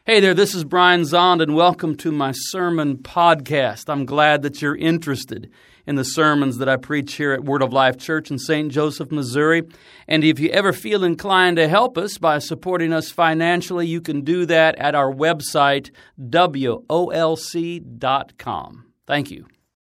Hey there, this is Brian Zond, and welcome to my sermon podcast. I'm glad that you're interested in the sermons that I preach here at Word of Life Church in St. Joseph, Missouri. And if you ever feel inclined to help us by supporting us financially, you can do that at our website, wolc.com. Thank you.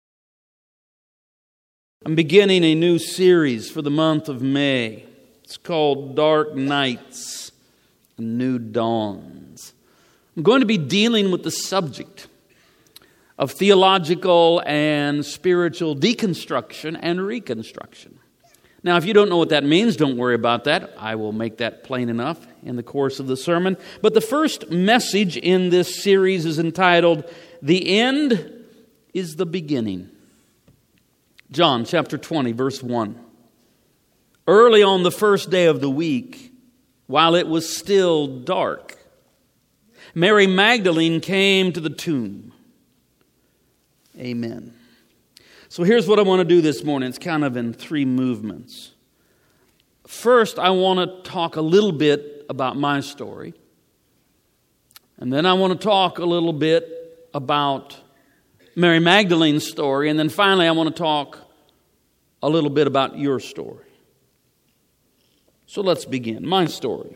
I'm beginning a new series for the month of May. It's called Dark Nights and New Dawns. I'm going to be dealing with the subject of theological and spiritual deconstruction and reconstruction. Now, if you don't know what that means, don't worry about that. I will make that plain enough in the course of the sermon. But the first message in this series is entitled, "The End is the Beginning." John chapter 20, verse 1. Early on the first day of the week, while it was still dark, Mary Magdalene came to the tomb. Amen. So here's what I want to do this morning. It's kind of in three movements. First, I want to talk a little bit about my story. And then I want to talk a little bit about Mary Magdalene's story. And then finally, I want to talk a little bit about your story. So let's begin. My story.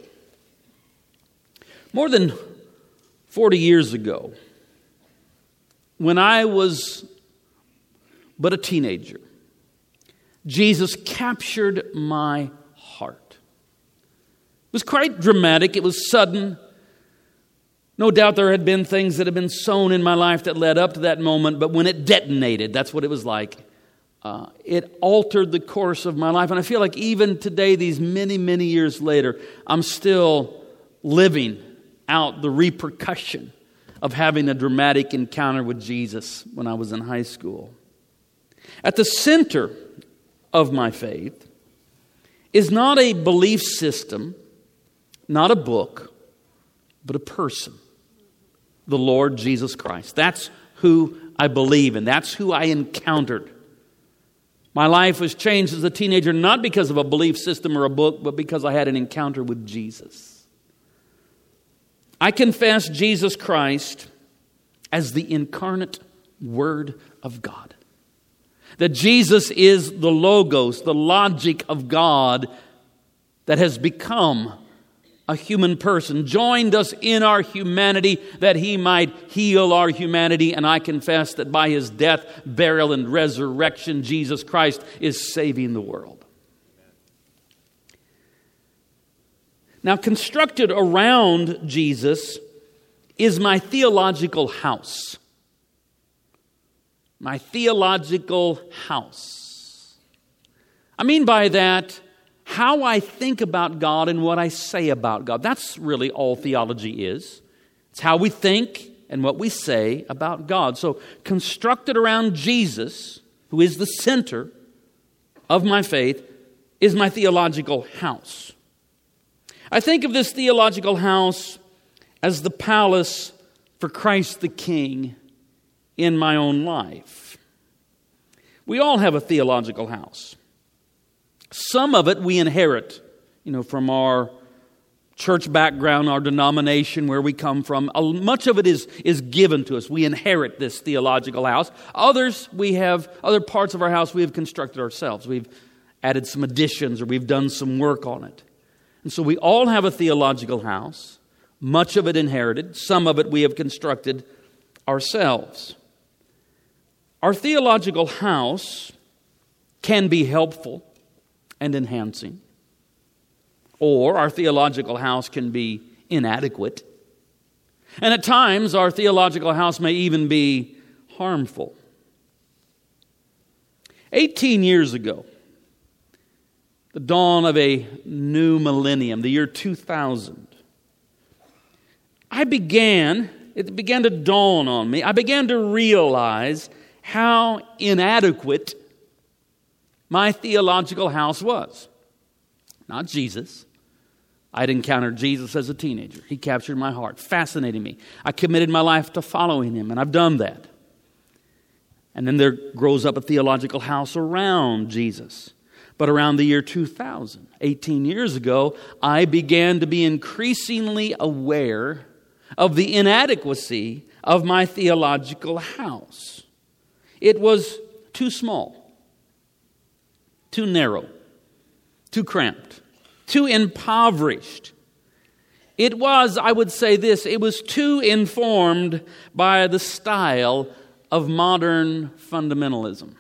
More than 40 years ago, when I was but a teenager, Jesus captured my heart. It was quite dramatic. It was sudden. No doubt there had been things that had been sown in my life that led up to that moment, but when it detonated, that's what it was like. It altered the course of my life. And I feel like even today, these many, many years later, I'm still living out the repercussion of having a dramatic encounter with Jesus when I was in high school. At the center of my faith is not a belief system, not a book, but a person, the Lord Jesus Christ. That's who I believe in. That's who I encountered. My life was changed as a teenager, not because of a belief system or a book, but because I had an encounter with Jesus. I confess Jesus Christ as the incarnate Word of God. That Jesus is the Logos, the logic of God that has become a human person, joined us in our humanity that He might heal our humanity. And I confess that by His death, burial, and resurrection, Jesus Christ is saving the world. Now, constructed around Jesus is my theological house. My theological house. I mean by that, how I think about God and what I say about God. That's really all theology is. It's how we think and what we say about God. So, constructed around Jesus, who is the center of my faith, is my theological house. I think of this theological house as the palace for Christ the King in my own life. We all have a theological house. Some of it we inherit, from our church background, our denomination, where we come from. Much of it is given to us. We inherit this theological house. Other parts of our house we have constructed ourselves. We've added some additions or we've done some work on it. And so we all have a theological house, much of it inherited, some of it we have constructed ourselves. Our theological house can be helpful and enhancing, or our theological house can be inadequate. And at times, our theological house may even be harmful. 18 years ago, the dawn of a new millennium, the year 2000, it began to dawn on me. I began to realize how inadequate my theological house was. Not Jesus. I'd encountered Jesus as a teenager. He captured my heart, fascinating me. I committed my life to following Him, and I've done that. And then there grows up a theological house around Jesus. But around the year 2000, 18 years ago, I began to be increasingly aware of the inadequacy of my theological house. It was too small, too narrow, too cramped, too impoverished. It was, I would say this, it was too informed by the style of modern fundamentalism.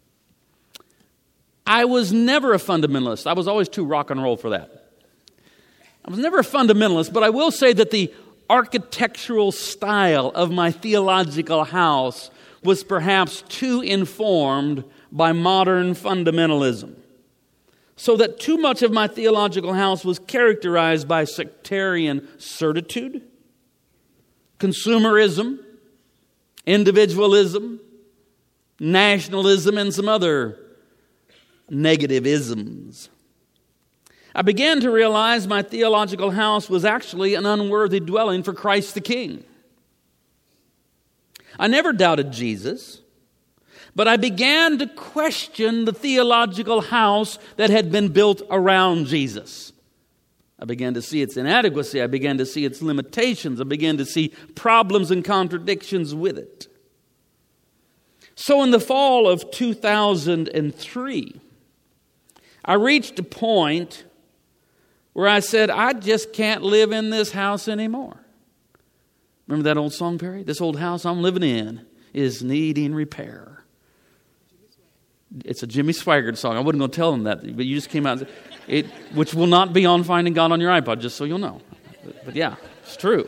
I was never a fundamentalist. I was always too rock and roll for that. I was never a fundamentalist, but I will say that the architectural style of my theological house was perhaps too informed by modern fundamentalism, so that too much of my theological house was characterized by sectarian certitude, consumerism, individualism, nationalism, and some other negative isms. I began to realize my theological house was actually an unworthy dwelling for Christ the King. I never doubted Jesus, but I began to question the theological house that had been built around Jesus. I began to see its inadequacy. I began to see its limitations. I began to see problems and contradictions with it. So in the fall of 2003, I reached a point where I said, I just can't live in this house anymore. Remember that old song, Perry? This old house I'm living in is needing repair. It's a Jimmy Swaggart song. I wasn't going to tell them that, but you just came out and said it, which will not be on Finding God on your iPod, just so you'll know. But yeah, it's true.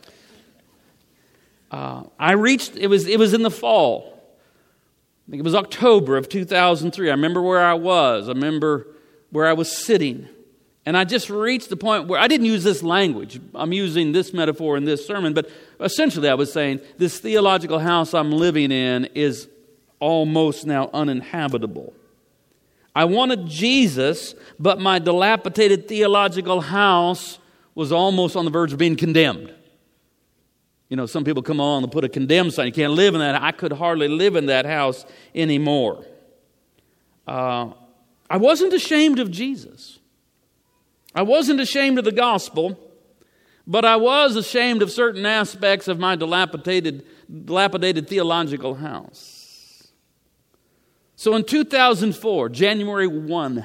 It was in the fall. I think it was October of 2003. I remember where I was. I remember where I was sitting. And I just reached the point where I didn't use this language. I'm using this metaphor in this sermon. But essentially I was saying, this theological house I'm living in is almost now uninhabitable. I wanted Jesus, but my dilapidated theological house was almost on the verge of being condemned. You know, some people come on and put a condemned sign. You can't live in that. I could hardly live in that house anymore. I wasn't ashamed of Jesus. I wasn't ashamed of the gospel, but I was ashamed of certain aspects of my dilapidated theological house. So in 2004, January 1,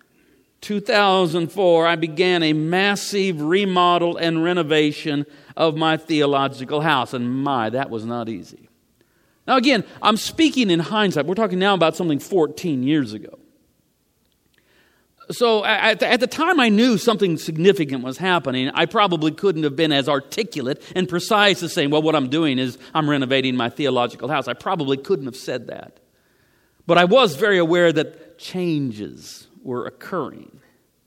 2004, I began a massive remodel and renovation of my theological house. And that was not easy. Now again, I'm speaking in hindsight. We're talking now about something 14 years ago. So at the time I knew something significant was happening, I probably couldn't have been as articulate and precise as saying, well, what I'm doing is I'm renovating my theological house. I probably couldn't have said that. But I was very aware that changes were occurring.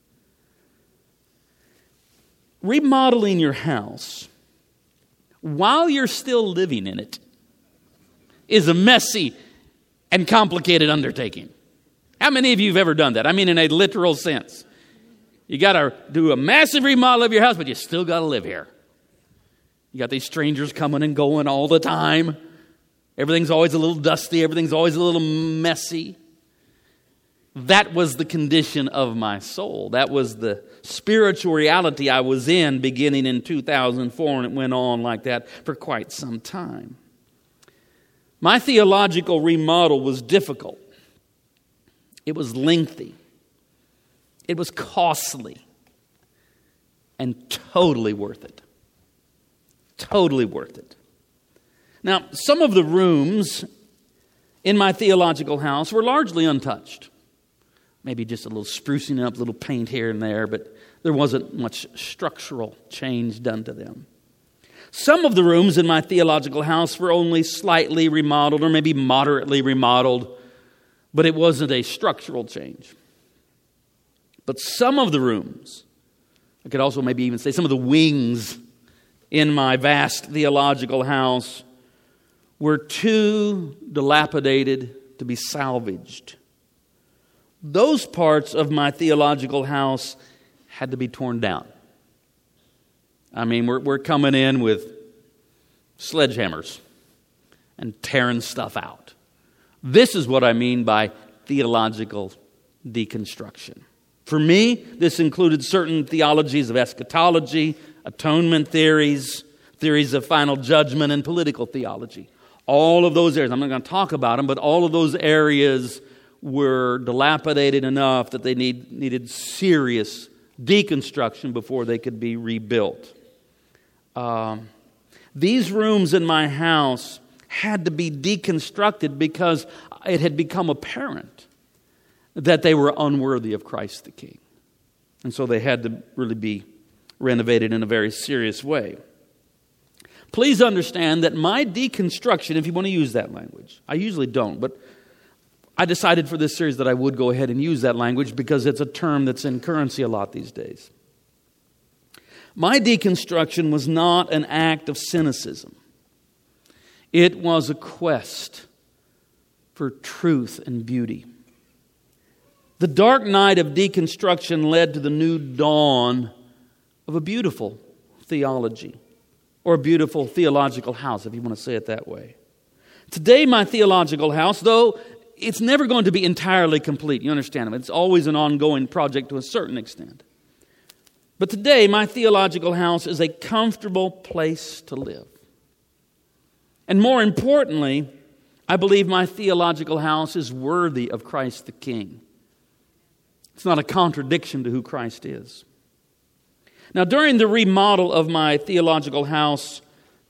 Remodeling your house while you're still living in it is a messy and complicated undertaking. How many of you have ever done that? I mean, in a literal sense. You got to do a massive remodel of your house, but you still got to live here. You got these strangers coming and going all the time. Everything's always a little dusty. Everything's always a little messy. That was the condition of my soul. That was the spiritual reality I was in beginning in 2004, and it went on like that for quite some time. My theological remodel was difficult. It was lengthy. It was costly. And totally worth it. Totally worth it. Now, some of the rooms in my theological house were largely untouched. Maybe just a little sprucing up, a little paint here and there, but there wasn't much structural change done to them. Some of the rooms in my theological house were only slightly remodeled or maybe moderately remodeled, but it wasn't a structural change. But some of the rooms, I could also maybe even say some of the wings in my vast theological house were too dilapidated to be salvaged. Those parts of my theological house had to be torn down. I mean, we're coming in with sledgehammers and tearing stuff out. This is what I mean by theological deconstruction. For me, this included certain theologies of eschatology, atonement theories, theories of final judgment, and political theology. All of those areas, I'm not going to talk about them, but all of those areas were dilapidated enough that they needed serious deconstruction before they could be rebuilt. These rooms in my house had to be deconstructed because it had become apparent that they were unworthy of Christ the King. And so they had to really be renovated in a very serious way. Please understand that my deconstruction, if you want to use that language, I usually don't, but I decided for this series that I would go ahead and use that language because it's a term that's in currency a lot these days. My deconstruction was not an act of cynicism. It was a quest for truth and beauty. The dark night of deconstruction led to the new dawn of a beautiful theology, or a beautiful theological house, if you want to say it that way. Today, my theological house, though it's never going to be entirely complete, you understand, it's always an ongoing project to a certain extent. But today, my theological house is a comfortable place to live. And more importantly, I believe my theological house is worthy of Christ the King. It's not a contradiction to who Christ is. Now, during the remodel of my theological house,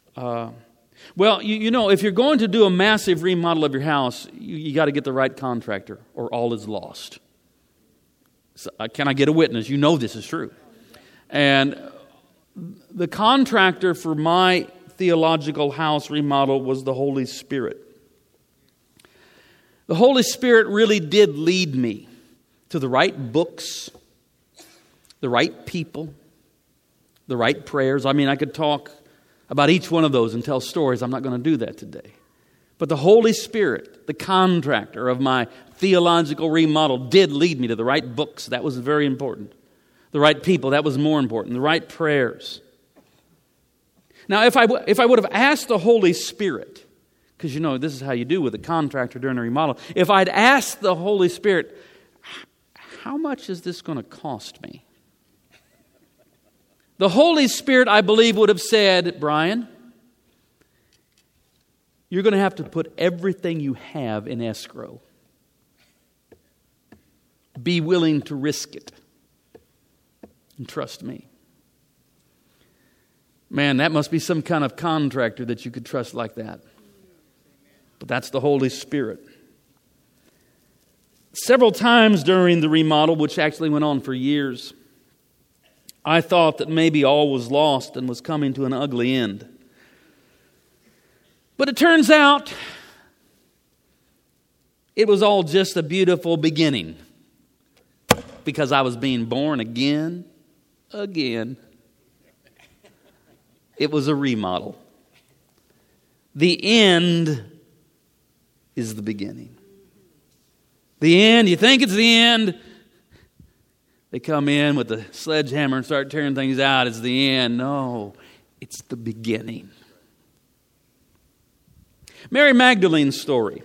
you know, if you're going to do a massive remodel of your house, you got to get the right contractor or all is lost. So, can I get a witness? You know this is true. And the contractor for my theological house remodel was the Holy Spirit. The Holy Spirit really did lead me to the right books, the right people, the right prayers. I mean, I could talk about each one of those and tell stories. I'm not going to do that today. But the Holy Spirit, the contractor of my theological remodel, did lead me to the right books. That was very important. The right people, that was more important. The right prayers. Now, if I would have asked the Holy Spirit, because you know this is how you do with a contractor during a remodel, if I'd asked the Holy Spirit, how much is this going to cost me? The Holy Spirit, I believe, would have said, Brian, you're going to have to put everything you have in escrow. Be willing to risk it. And trust me. Man, that must be some kind of contractor that you could trust like that. But that's the Holy Spirit. Several times during the remodel, which actually went on for years, I thought that maybe all was lost and was coming to an ugly end. But it turns out it was all just a beautiful beginning because I was being born again. It was a remodel. The end is the beginning. The end, you think it's the end. They come in with the sledgehammer and start tearing things out. It's the end. No, it's the beginning. Mary Magdalene's story.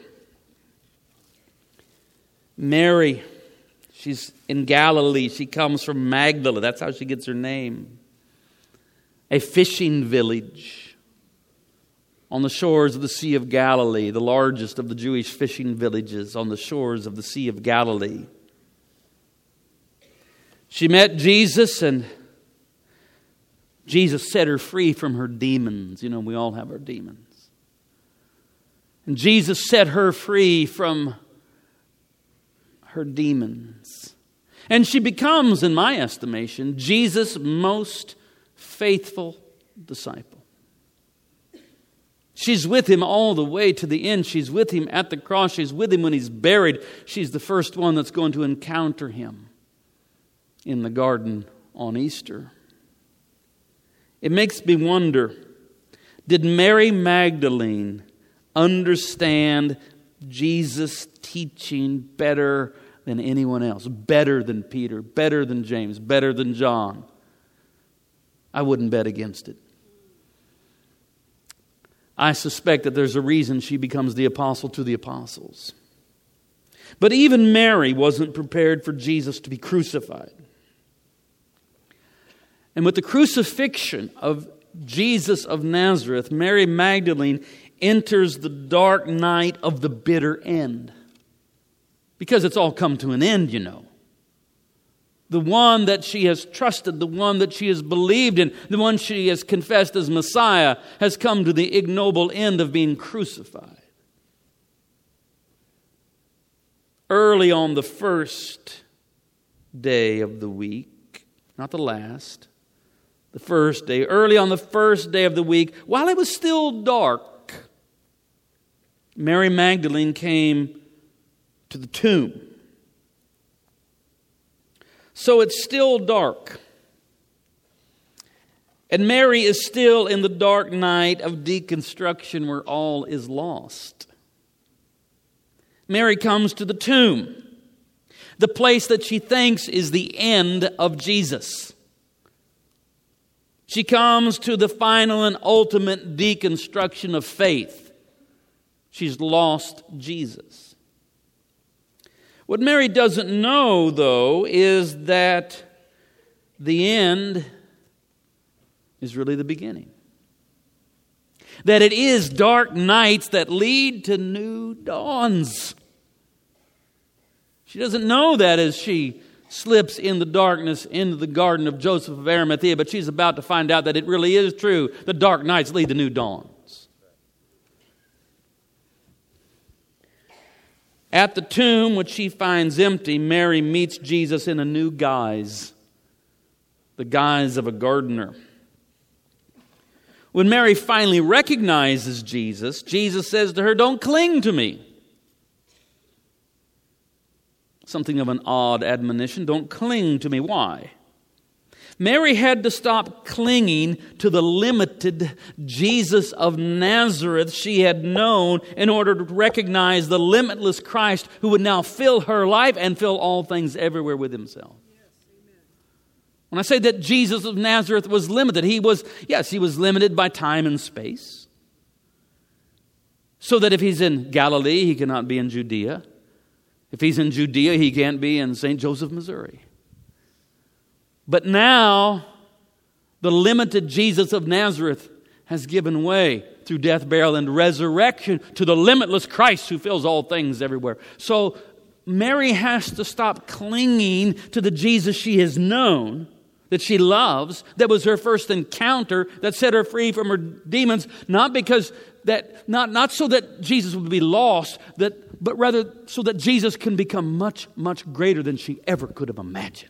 Mary, she's in Galilee. She comes from Magdala. That's how she gets her name. A fishing village on the shores of the Sea of Galilee, the largest of the Jewish fishing villages on the shores of the Sea of Galilee. She met Jesus, and Jesus set her free from her demons. You know, we all have our demons. And Jesus set her free from her demons. And she becomes, in my estimation, Jesus' most faithful disciple. She's with him all the way to the end. She's with him at the cross. She's with him when he's buried. She's the first one that's going to encounter him in the garden on Easter. It makes me wonder, did Mary Magdalene understand Jesus' teaching better than anyone else? Better than Peter, better than James, better than John? I wouldn't bet against it. I suspect that there's a reason she becomes the apostle to the apostles. But even Mary wasn't prepared for Jesus to be crucified. And with the crucifixion of Jesus of Nazareth, Mary Magdalene enters the dark night of the bitter end. Because it's all come to an end, you know. The one that she has trusted, the one that she has believed in, the one she has confessed as Messiah, has come to the ignoble end of being crucified. Early on the first day of the week, not the last, the first day, early on the first day of the week, while it was still dark, Mary Magdalene came to the tomb. So it's still dark. And Mary is still in the dark night of deconstruction where all is lost. Mary comes to the tomb, the place that she thinks is the end of Jesus. She comes to the final and ultimate deconstruction of faith. She's lost Jesus. What Mary doesn't know, though, is that the end is really the beginning. That it is dark nights that lead to new dawns. She doesn't know that as she slips in the darkness into the garden of Joseph of Arimathea, but she's about to find out that it really is true. The dark nights lead to new dawns. At the tomb, which she finds empty, Mary meets Jesus in a new guise, the guise of a gardener. When Mary finally recognizes Jesus, Jesus says to her, "Don't cling to me." Something of an odd admonition. Don't cling to me. Why? Mary had to stop clinging to the limited Jesus of Nazareth she had known in order to recognize the limitless Christ who would now fill her life and fill all things everywhere with himself. When I say that Jesus of Nazareth was limited, he was limited by time and space. So that if he's in Galilee, he cannot be in Judea. If he's in Judea, he can't be in St. Joseph, Missouri. But now, the limited Jesus of Nazareth has given way through death, burial, and resurrection to the limitless Christ who fills all things everywhere. So Mary has to stop clinging to the Jesus she has known, that she loves, that was her first encounter, that set her free from her demons, not so that Jesus would be lost, but rather so that Jesus can become much, much greater than she ever could have imagined.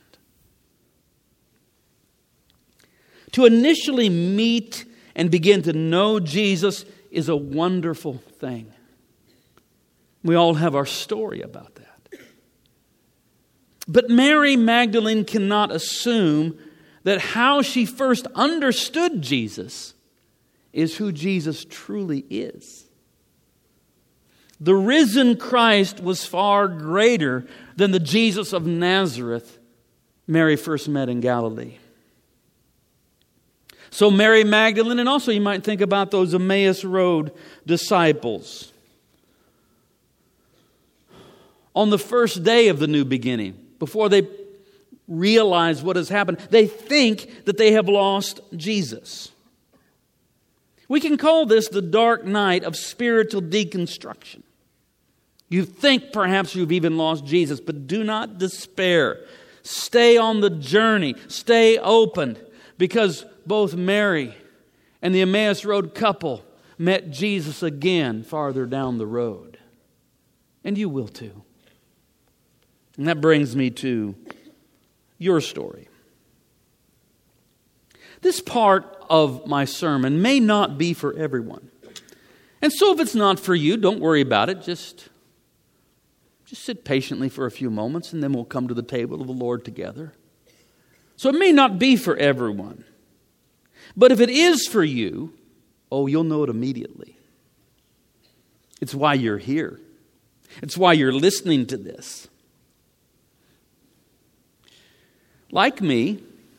To initially meet and begin to know Jesus is a wonderful thing. We all have our story about that. But Mary Magdalene cannot assume that how she first understood Jesus is who Jesus truly is. The risen Christ was far greater than the Jesus of Nazareth Mary first met in Galilee. So Mary Magdalene, and also you might think about those Emmaus Road disciples. On the first day of the new beginning, before they realize what has happened, they think that they have lost Jesus. We can call this the dark night of spiritual deconstruction. You think perhaps you've even lost Jesus, but do not despair. Stay on the journey. Stay open, because both Mary and the Emmaus Road couple met Jesus again farther down the road. And you will too. And that brings me to your story. This part of my sermon may not be for everyone. And so if it's not for you, don't worry about it. Just sit patiently for a few moments, and then we'll come to the table of the Lord together. So it may not be for everyone. But if it is for you, you'll know it immediately. It's why you're here. It's why you're listening to this. Like me,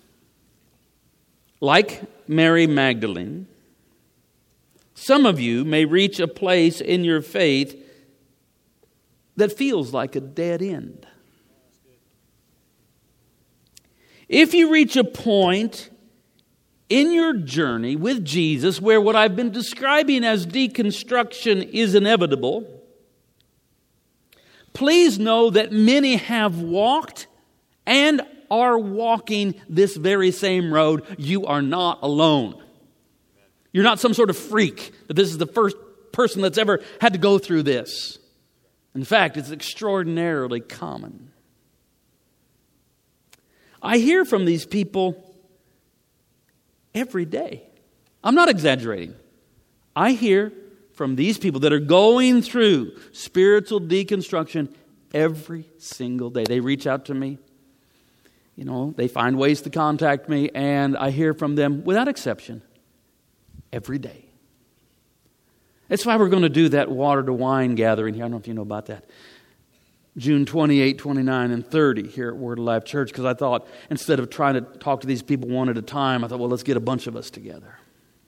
like Mary Magdalene, some of you may reach a place in your faith that feels like a dead end. If you reach a point in your journey with Jesus, where what I've been describing as deconstruction is inevitable, please know that many have walked and are walking this very same road. You are not alone. You're not some sort of freak that this is the first person that's ever had to go through this. In fact, it's extraordinarily common. I hear from these people every day. I'm not exaggerating. I hear from these people that are going through spiritual deconstruction every single day. They reach out to me. They find ways to contact me, and I hear from them without exception every day. That's why we're going to do that water to wine gathering here. I don't know if you know about that. June 28, 29, and 30 here at Word of Life Church, because I thought instead of trying to talk to these people one at a time, I thought, well, let's get a bunch of us together.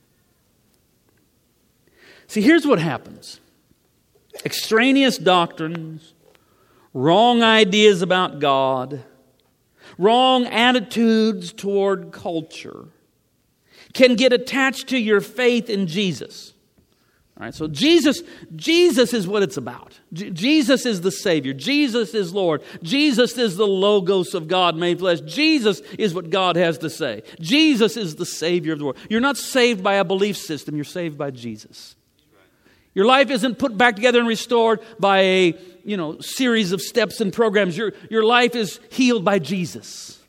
See, here's what happens. Extraneous doctrines, wrong ideas about God, wrong attitudes toward culture can get attached to your faith in Jesus. All right, so Jesus is what it's about. Jesus is the Savior. Jesus is Lord. Jesus is the Logos of God made flesh. Jesus is what God has to say. Jesus is the Savior of the world. You're not saved by a belief system. You're saved by Jesus. Your life isn't put back together and restored by a series of steps and programs. Your life is healed by Jesus.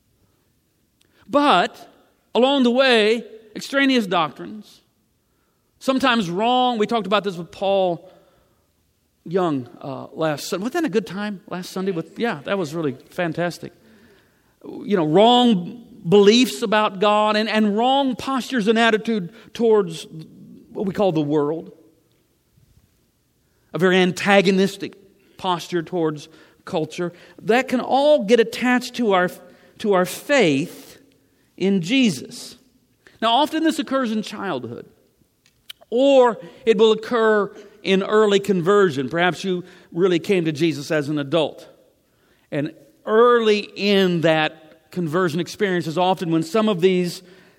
But along the way, extraneous doctrines, sometimes wrong. We talked about this with Paul Young last Sunday. Wasn't that a good time last Sunday? That was really fantastic. Wrong beliefs about God and wrong postures and attitude towards what we call the world. A very antagonistic posture towards culture. That can all get attached to our faith in Jesus. Now, often this occurs in childhood. Or it will occur in early conversion. Perhaps you really came to Jesus as an adult. And early in that conversion experience is often when some of these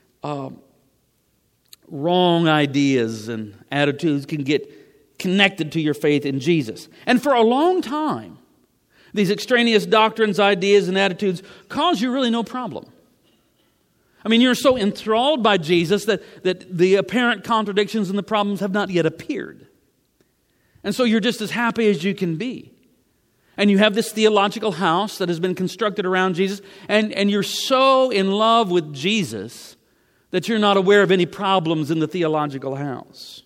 wrong ideas and attitudes can get connected to your faith in Jesus. And for a long time, these extraneous doctrines, ideas, and attitudes cause you really no problem. I mean, you're so enthralled by Jesus that the apparent contradictions and the problems have not yet appeared. And so you're just as happy as you can be. And you have this theological house that has been constructed around Jesus, and you're so in love with Jesus that you're not aware of any problems in the theological house.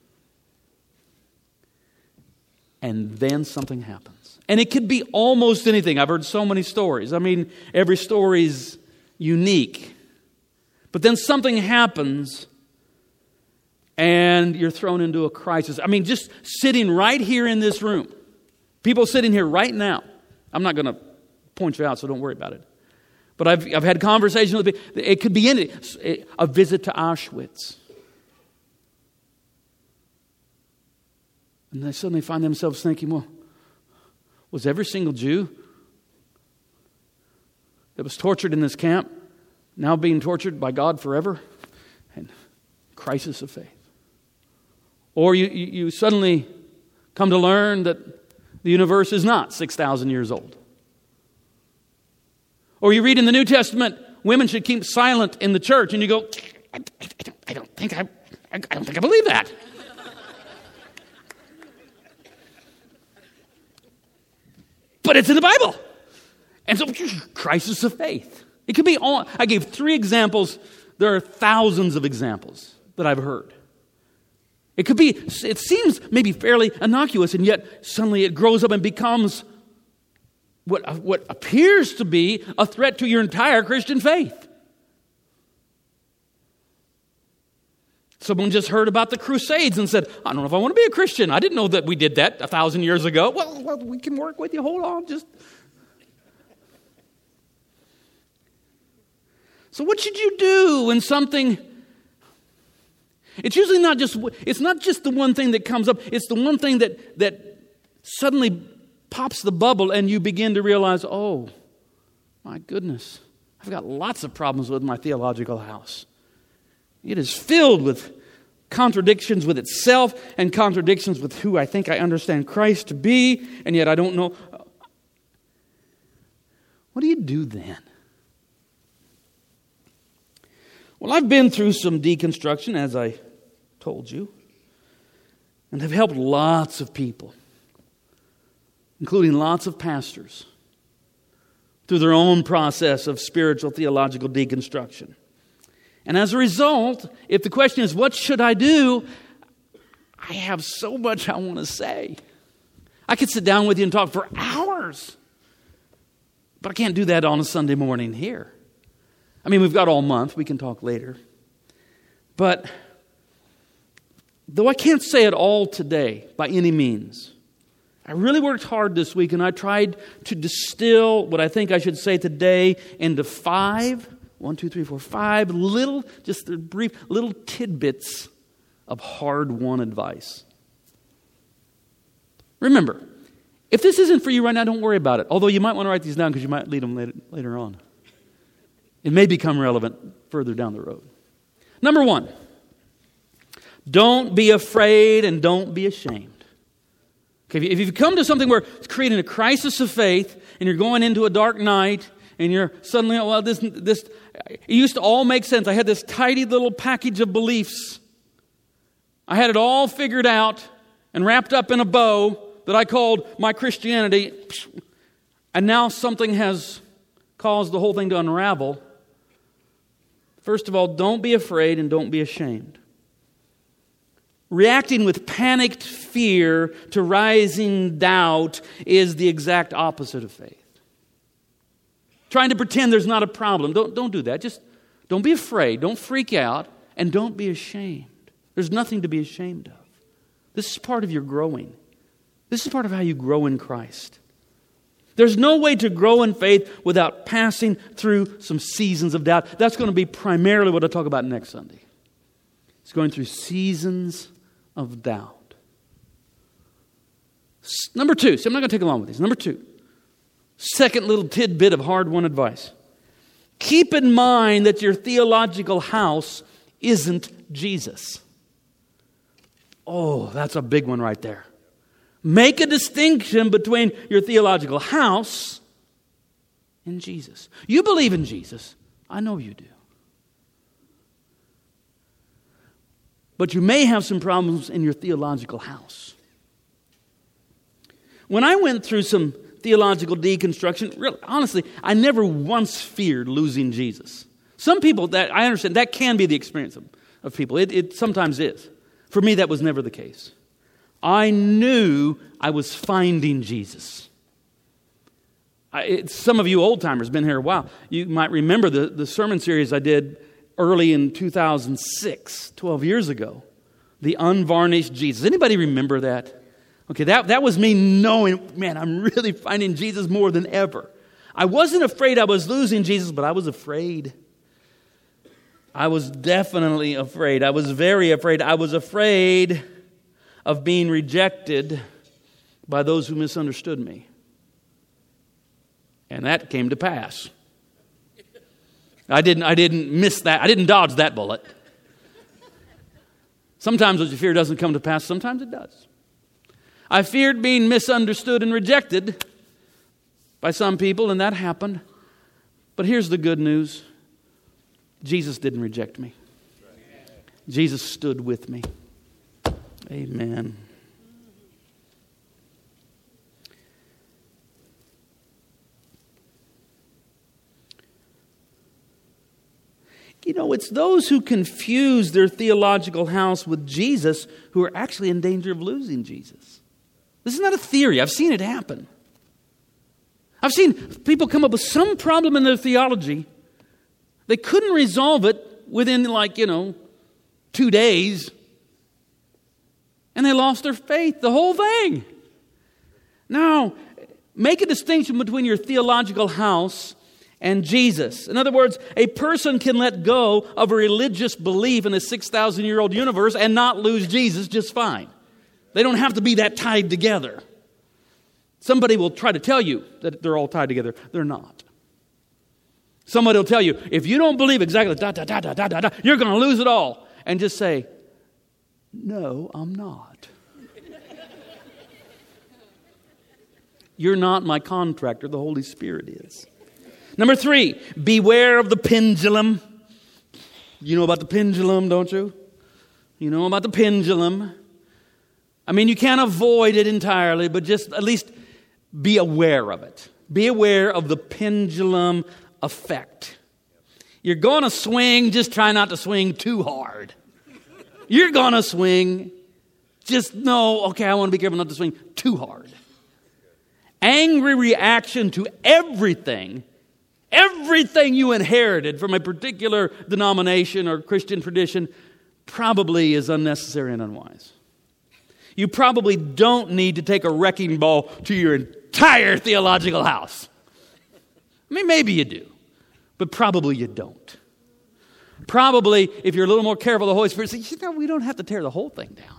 And then something happens. And it could be almost anything. I've heard so many stories. I mean, every story is unique. But then something happens and you're thrown into a crisis. I mean, just sitting right here in this room. People sitting here right now. I'm not going to point you out, so don't worry about it. But I've had conversations with people. It could be anything. A visit to Auschwitz. And they suddenly find themselves thinking, well, was every single Jew that was tortured in this camp now being tortured by God forever? And crisis of faith. Or you suddenly come to learn that the universe is not 6,000 years old. Or you read in the New Testament, women should keep silent in the church, and you go, I don't think I believe that. But it's in the Bible. And so, crisis of faith. It could be all. I gave 3 examples. There are thousands of examples that I've heard. It could be, it seems maybe fairly innocuous, and yet suddenly it grows up and becomes what appears to be a threat to your entire Christian faith. Someone just heard about the Crusades and said, I don't know if I want to be a Christian. I didn't know that we did that 1,000 years ago. Well, we can work with you. Hold on. So what should you do when something... It's usually not just the one thing that comes up. It's the one thing that suddenly pops the bubble and you begin to realize, oh, my goodness, I've got lots of problems with my theological house. It is filled with contradictions with itself and contradictions with who I think I understand Christ to be, and yet I don't know. What do you do then? Well, I've been through some deconstruction, as I told you, and have helped lots of people, including lots of pastors, through their own process of spiritual theological deconstruction. And as a result, if the question is, what should I do? I have so much I want to say. I could sit down with you and talk for hours. But I can't do that on a Sunday morning here. I mean, we've got all month. We can talk later. But though I can't say it all today by any means, I really worked hard this week, and I tried to distill what I think I should say today into 5 little, just brief little tidbits of hard-won advice. Remember, if this isn't for you right now, don't worry about it. Although you might want to write these down because you might need them later on. It may become relevant further down the road. Number 1, don't be afraid and don't be ashamed. Okay, if you've come to something where it's creating a crisis of faith and you're going into a dark night and you're suddenly, well, this it used to all make sense. I had this tidy little package of beliefs. I had it all figured out and wrapped up in a bow that I called my Christianity. And now something has caused the whole thing to unravel. First of all, don't be afraid and don't be ashamed. Reacting with panicked fear to rising doubt is the exact opposite of faith. Trying to pretend there's not a problem. Don't do that. Just don't be afraid. Don't freak out. And don't be ashamed. There's nothing to be ashamed of. This is part of your growing. This is part of how you grow in Christ. There's no way to grow in faith without passing through some seasons of doubt. That's going to be primarily what I talk about next Sunday. It's going through seasons of doubt. Number 2, so I'm not going to take long with these. Number 2, second little tidbit of hard-won advice. Keep in mind that your theological house isn't Jesus. Oh, that's a big one right there. Make a distinction between your theological house and Jesus. You believe in Jesus. I know you do. But you may have some problems in your theological house. When I went through some theological deconstruction, really, honestly, I never once feared losing Jesus. Some people, that I understand, that can be the experience of people. It sometimes is. For me, that was never the case. I knew I was finding Jesus. Some of you old-timers been here a while. You might remember the sermon series I did early in 2006, 12 years ago. The Unvarnished Jesus. Anybody remember that? Okay, that was me knowing, man, I'm really finding Jesus more than ever. I wasn't afraid I was losing Jesus, but I was afraid. I was definitely afraid. I was very afraid. I was afraid of being rejected by those who misunderstood me. And that came to pass. I didn't miss that. I didn't dodge that bullet. Sometimes what you fear doesn't come to pass. Sometimes it does. I feared being misunderstood and rejected by some people, and that happened. But here's the good news. Jesus didn't reject me. Jesus stood with me. Amen. You know, it's those who confuse their theological house with Jesus who are actually in danger of losing Jesus. This is not a theory. I've seen it happen. I've seen people come up with some problem in their theology. They couldn't resolve it within 2 days. And they lost their faith, the whole thing. Now, make a distinction between your theological house and Jesus. In other words, a person can let go of a religious belief in a 6,000-year-old universe and not lose Jesus just fine. They don't have to be that tied together. Somebody will try to tell you that they're all tied together. They're not. Somebody will tell you, if you don't believe exactly you're going to lose it all. And just say, no, I'm not. You're not my contractor. The Holy Spirit is. Number 3, beware of the pendulum. You know about the pendulum, don't you? You know about the pendulum. I mean, you can't avoid it entirely, but just at least be aware of it. Be aware of the pendulum effect. You're going to swing, just try not to swing too hard. You're going to swing, just know, okay, I want to be careful not to swing too hard. Angry reaction to everything you inherited from a particular denomination or Christian tradition probably is unnecessary and unwise. You probably don't need to take a wrecking ball to your entire theological house. I mean, maybe you do, but probably you don't. Probably, if you're a little more careful, the Holy Spirit says, we don't have to tear the whole thing down.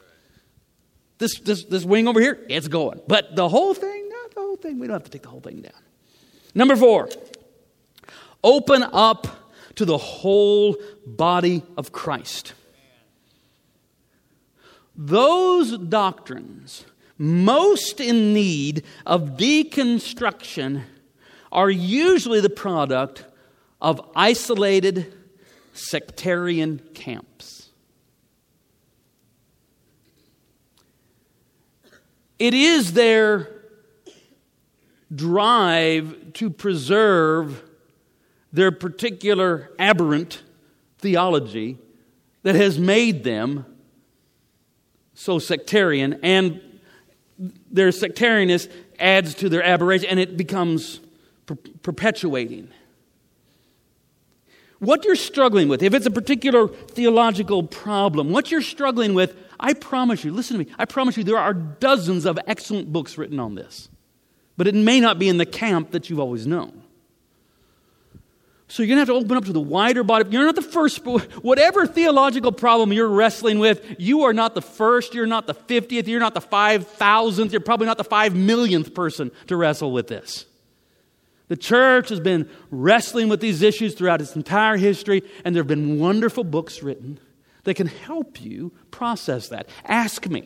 This wing over here, it's going. But the whole thing, not the whole thing. We don't have to take the whole thing down. Number 4, open up to the whole body of Christ. Those doctrines most in need of deconstruction are usually the product of isolated sectarian camps. It is their drive to preserve their particular aberrant theology that has made them so sectarian, and their sectarianism adds to their aberration, and it becomes perpetuating. What you're struggling with, if it's a particular theological problem, what you're struggling with, I promise you, listen to me, I promise you there are dozens of excellent books written on this. But it may not be in the camp that you've always known. So you're going to have to open up to the wider body. You're not the first. Whatever theological problem you're wrestling with, you are not the first, you're not the 50th, you're not the 5,000th, you're probably not the 5,000,000th person to wrestle with this. The church has been wrestling with these issues throughout its entire history, and there have been wonderful books written that can help you process that. Ask me.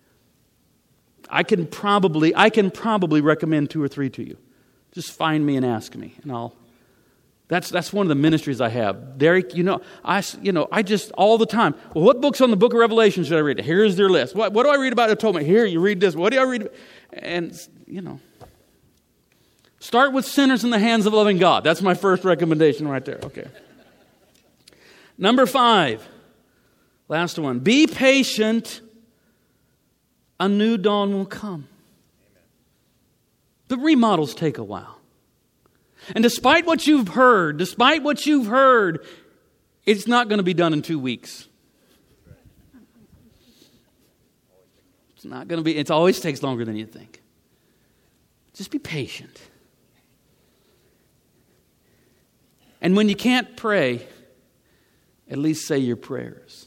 I can probably recommend 2 or 3 to you. Just find me and ask me, and That's one of the ministries I have. Derek, I just all the time. Well, what books on the book of Revelation should I read? Here's their list. What do I read about atonement? Here, you read this. What do I read? And start with sinners in the hands of a loving God. That's my first recommendation right there. Okay. Number 5, last one. Be patient. A new dawn will come. The remodels take a while. And despite what you've heard, it's not going to be done in 2 weeks. It's not going to be, it always takes longer than you think. Just be patient. And when you can't pray, at least say your prayers.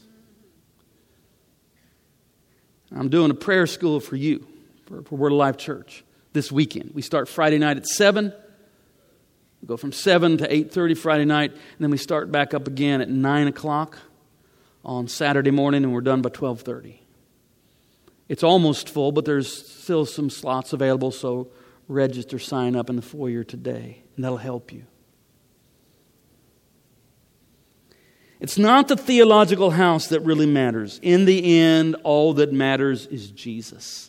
I'm doing a prayer school for you, for Word of Life Church, this weekend. We start Friday night at 7. We go from 7 to 8:30 Friday night, and then we start back up again at 9 o'clock on Saturday morning, and we're done by 12:30. It's almost full, but there's still some slots available, so register, sign up in the foyer today, and that'll help you. It's not the theological house that really matters. In the end, all that matters is Jesus.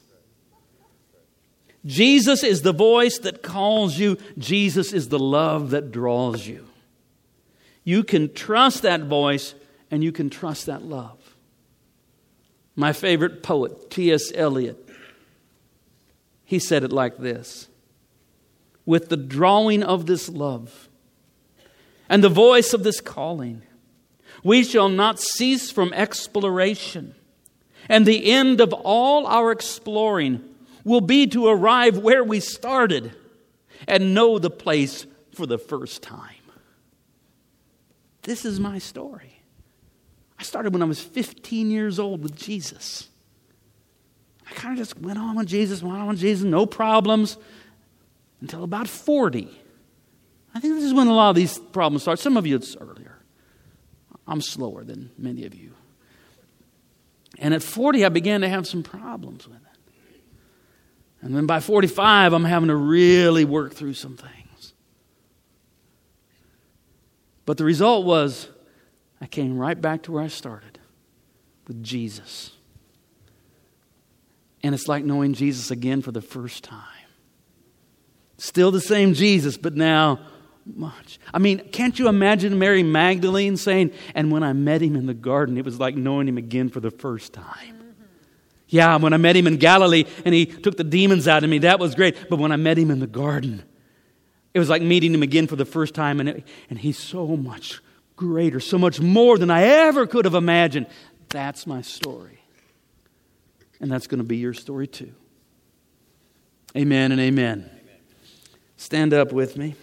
Jesus is the voice that calls you. Jesus is the love that draws you. You can trust that voice and you can trust that love. My favorite poet, T.S. Eliot, he said it like this: with the drawing of this love and the voice of this calling, we shall not cease from exploration, and the end of all our exploring will be to arrive where we started and know the place for the first time. This is my story. I started when I was 15 years old with Jesus. I kind of just went on with Jesus, no problems, until about 40. I think this is when a lot of these problems start. Some of you, it's earlier. I'm slower than many of you. And at 40, I began to have some problems with it. And then by 45, I'm having to really work through some things. But the result was, I came right back to where I started, with Jesus. And it's like knowing Jesus again for the first time. Still the same Jesus, but now much. I mean, can't you imagine Mary Magdalene saying, and when I met him in the garden, it was like knowing him again for the first time. Yeah, when I met him in Galilee and he took the demons out of me, that was great. But when I met him in the garden, it was like meeting him again for the first time. And he's so much greater, so much more than I ever could have imagined. That's my story. And that's going to be your story too. Amen and amen. Stand up with me.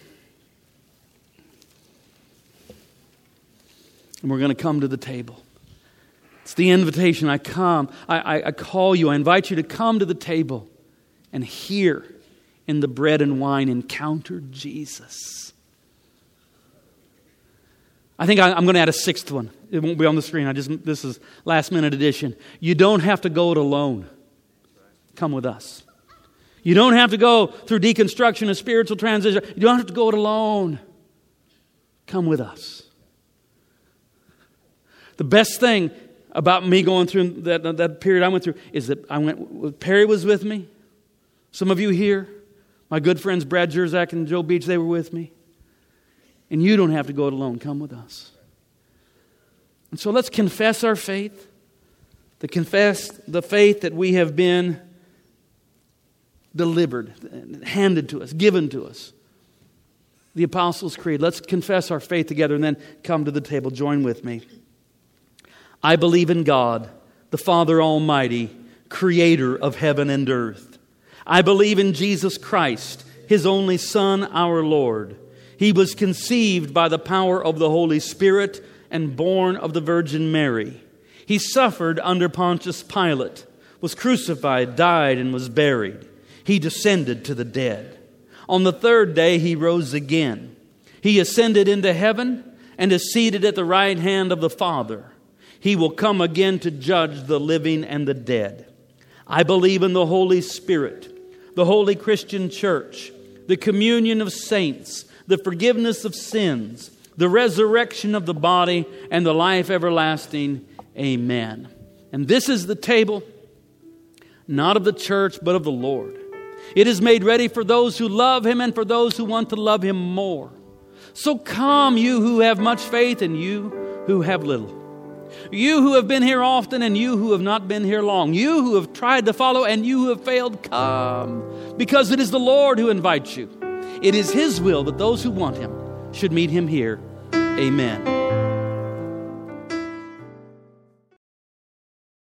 And we're going to come to the table. It's the invitation. I call you, I invite you to come to the table and here in the bread and wine encounter Jesus. I think I'm going to add a sixth one. It won't be on the screen. This is last minute edition. You don't have to go it alone. Come with us. You don't have to go through deconstruction and spiritual transition. You don't have to go it alone. Come with us. The best thing about me going through that period I went through is that Perry was with me. Some of you here, my good friends Brad Jerzak and Joe Beach, they were with me. And you don't have to go it alone. Come with us. And so let's confess our faith. Confess the faith that we have been delivered, handed to us, given to us. The Apostles' Creed. Let's confess our faith together and then come to the table. Join with me. I believe in God, the Father Almighty, creator of heaven and earth. I believe in Jesus Christ, His only Son, our Lord. He was conceived by the power of the Holy Spirit and born of the Virgin Mary. He suffered under Pontius Pilate, was crucified, died, and was buried. He descended to the dead. On the third day, He rose again. He ascended into heaven and is seated at the right hand of the Father. He will come again to judge the living and the dead. I believe in the Holy Spirit, the holy Christian church, the communion of saints, the forgiveness of sins, the resurrection of the body, and the life everlasting. Amen. And this is the table, not of the church, but of the Lord. It is made ready for those who love Him and for those who want to love Him more. So come, you who have much faith and you who have little. You who have been here often and you who have not been here long. You who have tried to follow and you who have failed, come. Because it is the Lord who invites you. It is His will that those who want Him should meet Him here. Amen.